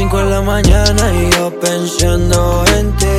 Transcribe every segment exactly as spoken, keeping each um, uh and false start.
cinco de la mañana y yo pensando en ti,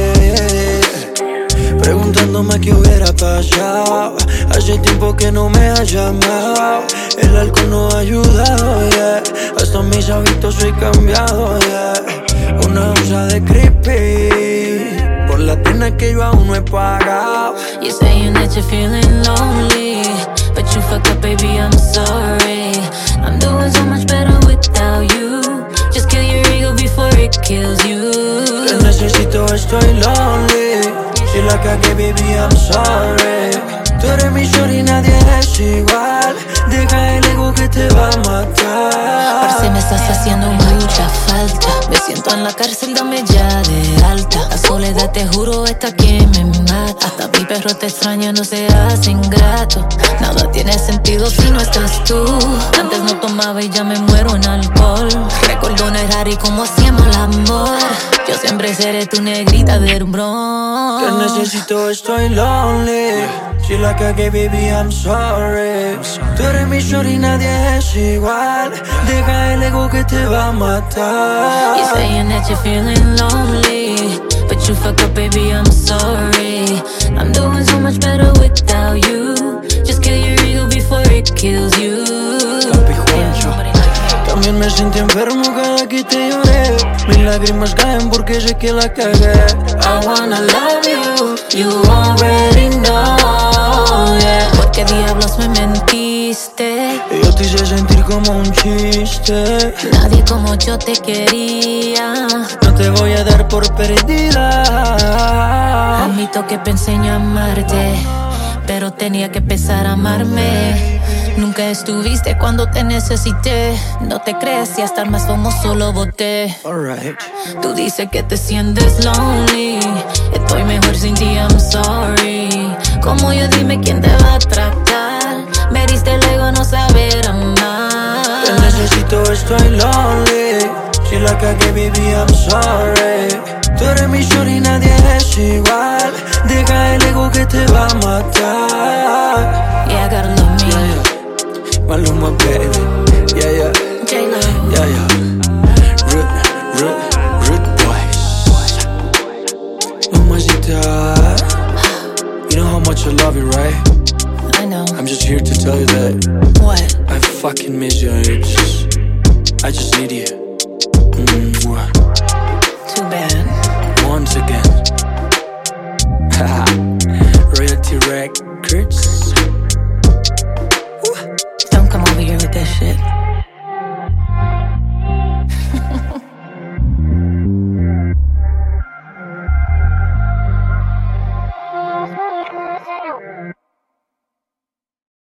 preguntándome qué hubiera pasado. Hace tiempo que no me has llamado. El alcohol no ha ayudado, yeah. Hasta mis hábitos soy cambiado, yeah. Una onza de creepy por la pena que yo aún no he pagado. You're saying that you're feeling lonely, but you fuck up, baby, I'm sorry. I'm doing so much better without you. Just kill your ego before it kills you. Te necesito, estoy lonely. Si la cagué, baby, I'm sorry. Tú eres mi shorty y nadie es igual. Deja el ego que te va a matar. Parce, me estás haciendo mucha falta. Me siento en la cárcel, dame ya de alta. La soledad, te juro, está quien me mata. Hasta mi perro te extraña, no seas ingrato. Nada tiene sentido si no estás tú. Antes no tomaba y ya me muero en alcohol. Recuerdo no errar y cómo hacíamos el amor. Yo siempre seré tu negrita del bron. Te necesito, estoy lonely. Si la cagué, baby, I'm sorry. Tú eres mi shorty y nadie es igual. Deja el ego que te va a matar. You're saying that you're feeling lonely, but you fuck up, baby, I'm sorry. I'm doing so much better without you. Just kill your ego before it kills you. Papi Juancho. También me sentí enfermo cada que te lloré. Mis lágrimas caen porque sé que la cagué. I wanna love you, you already know, yeah. ¿Por qué diablos me mentiste? Yo te hice sentir como un chiste. Nadie como yo te quería. No te voy a dar por perdida. Admito que pensé en amarte, pero tenía que empezar a amarme. Nunca estuviste cuando te necesité. No te crees si hasta el más famoso lo boté. Alright. Tú dices que te sientes lonely. Estoy mejor sin ti, I'm sorry. Como yo, dime quién te va a tratar. Me diste el ego, no saber amar. Te necesito, estoy lonely. Si la cagué, baby, I'm sorry. Tú eres mi shorty y nadie es igual. Deja el ego que te va a matar. Yeah, I gotta love me. Yeah, yeah. Maluma, baby. Yeah, yeah. J-Lo. Yeah, yeah. Rude, rude, rude boys. Mamacita. You know how much I love you, right? I know. I'm just here to tell you that What? I fucking miss you. I just, I just need you. Mwah. Too bad. Once again. Royalty Records.